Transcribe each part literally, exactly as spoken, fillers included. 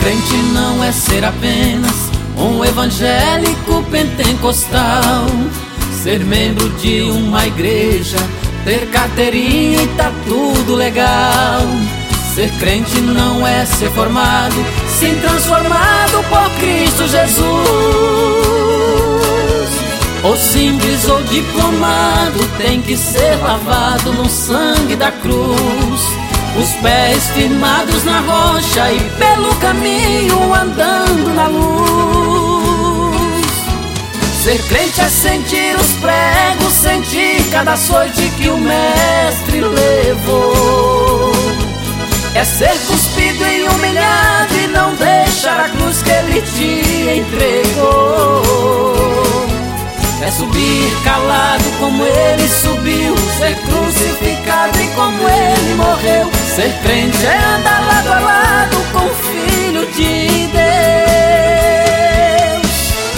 crente não é ser apenas um evangélico pentecostal, ser membro de uma igreja, ter carteirinha e tá tudo legal. Ser crente não é ser formado, sim transformado por Cristo Jesus. Ou simples ou diplomado, tem que ser lavado no sangue da cruz, os pés firmados na rocha e pelo caminho andando na luz. Ser crente é sentir os pregos, sentir cada açoite que o mestre levou. É ser cuspido e humilhado e não deixar a cruz que ele te entregou. É subir calado como ele subiu, ser crucificado e como ele morreu. Ser crente é andar lado a lado com o Filho de Deus.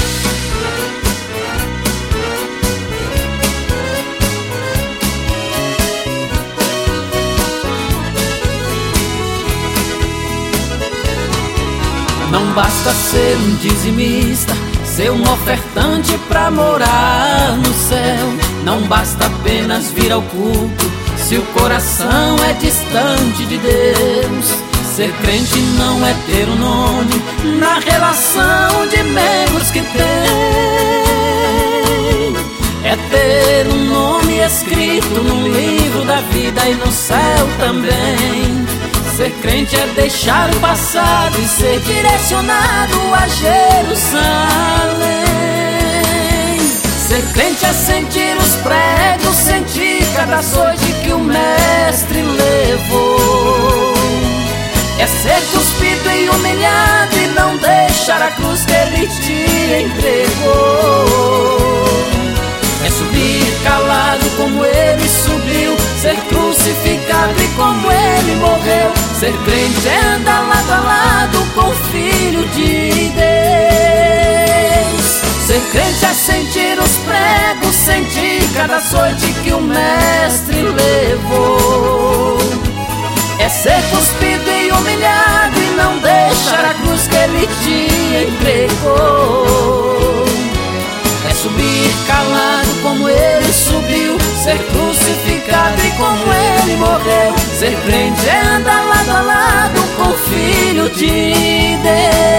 Não basta ser um dizimista, ser um ofertante pra morar no céu. Não basta apenas vir ao culto se o coração é distante de Deus. Ser crente não é ter um nome na relação de membros que tem, é ter um nome escrito no livro da vida e no céu também. Ser crente é deixar o passado e ser direcionado a Jerusalém. Ser crente é sentir os pregos, sentir cada açoite que o mestre levou. É ser cuspido e humilhado e não deixar a cruz que ele te entregou. É subir calado como ele subiu, ser crucificado e como ele morreu. Ser crente é andar lado a lado com o Filho de Deus. Ser crente é sentir os pregos, sentir cada açoite que o mestre levou. É ser cuspido e humilhado e não deixar a cruz que ele te entregou. É subir calado como ele subiu, ser crucificado e como ele morreu. Ser crente é andar lado a lado com o Filho de Deus.